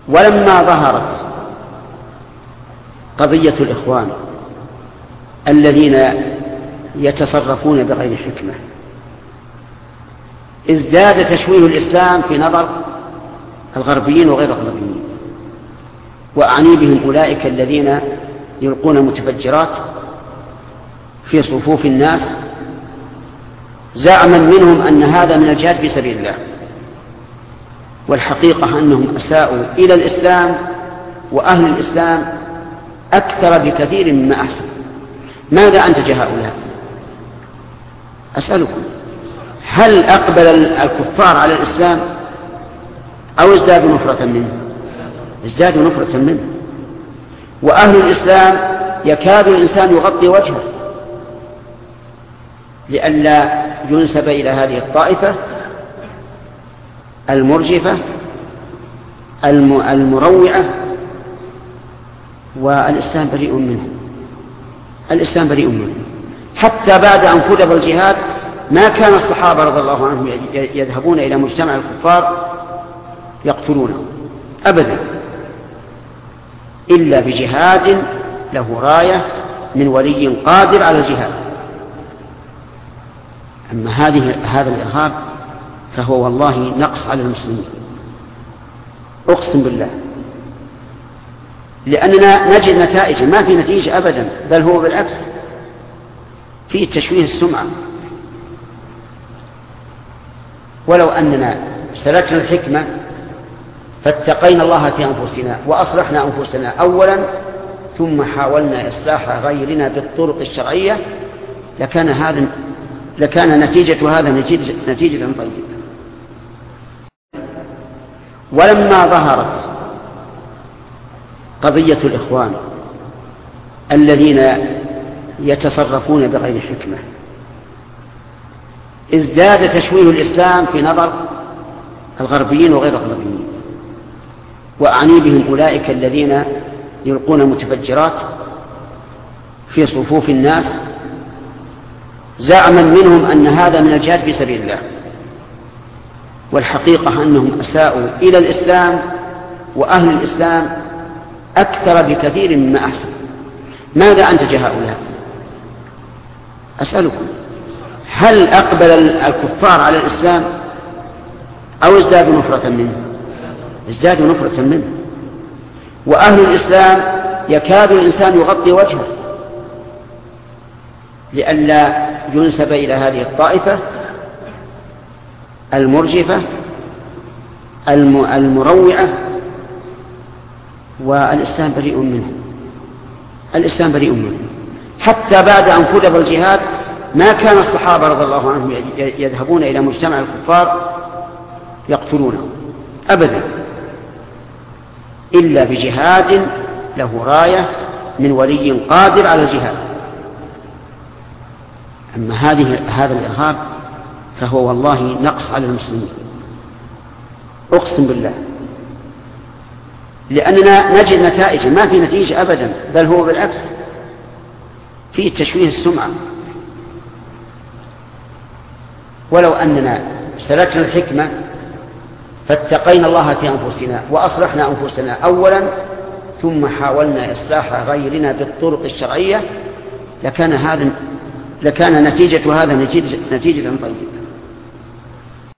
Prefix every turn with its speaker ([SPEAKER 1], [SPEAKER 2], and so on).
[SPEAKER 1] ولما ظهرت قضية الإخوان الذين يتصرفون بغير حكمة ازداد تشويه الإسلام في نظر الغربيين وغير الغربيين، وأعني بهم أولئك الذين يلقون متفجرات في صفوف الناس زعما منهم أن هذا من الجهاد في سبيل الله، والحقيقة أنهم أساءوا إلى الإسلام وأهل الإسلام أكثر بكثير مما أحسن. ماذا أنتج هؤلاء؟ أسألكم، هل أقبل الكفار على الإسلام أو ازدادوا نفرة منه؟ ازدادوا نفرة منه. وأهل الإسلام يكاد الإنسان يغطي وجهه لئلا ينسب إلى هذه الطائفة المرجفة المروعة، والإسلام بريء منه. الإسلام بريء منه. حتى بعد أن فرض الجهاد ما كان الصحابة رضي الله عنهم يذهبون إلى مجتمع الكفار يقتلونه أبدا، إلا بجهاد له راية من ولي قادر على الجهاد. أما هذا الإرهاب فهو والله نقص على المسلمين، أقسم بالله، لأننا نجد نتائج، ما في نتيجة أبدا، بل هو بالعكس فيه تشويه السمعة. ولو أننا سلكنا الحكمة فاتقينا الله في أنفسنا وأصلحنا أنفسنا أولا ثم حاولنا إصلاح غيرنا بالطرق الشرعية لكان نتيجة هذا نتيجة طيبة. ولما ظهرت قضية الإخوان الذين يتصرفون بغير حكمة ازداد تشويه الإسلام في نظر الغربيين وغير الغربيين، وأعني بهم أولئك الذين يلقون متفجرات في صفوف الناس زعما منهم أن هذا من الجهاد في سبيل الله، والحقيقة أنهم أساءوا إلى الإسلام وأهل الإسلام أكثر بكثير مما أحسن. ماذا أنتج هؤلاء؟ أسألكم، هل أقبل الكفار على الإسلام أو ازدادوا نفرة منه؟ ازدادوا نفرة منه. وأهل الإسلام يكاد الإنسان يغطي وجهه لئلا ينسب إلى هذه الطائفة المرجفة المروعة، والإسلام بريء منه. الإسلام بريء منه. حتى بعد أن فرض الجهاد ما كان الصحابة رضي الله عنهم يذهبون إلى مجتمع الكفار يقتلونه أبدا، إلا بجهاد له راية من ولي قادر على الجهاد. أما هذا الإرهاب فهو والله نقص على المسلمين، أقسم بالله، لأننا نجد نتائج، ما في نتيجة أبدا، بل هو بالعكس فيه تشويه السمعة. ولو أننا سلكنا الحكمة فاتقينا الله في أنفسنا وأصلحنا أنفسنا أولا ثم حاولنا إصلاح غيرنا بالطرق الشرعية لكان نتيجة هذا نتيجة طيبة.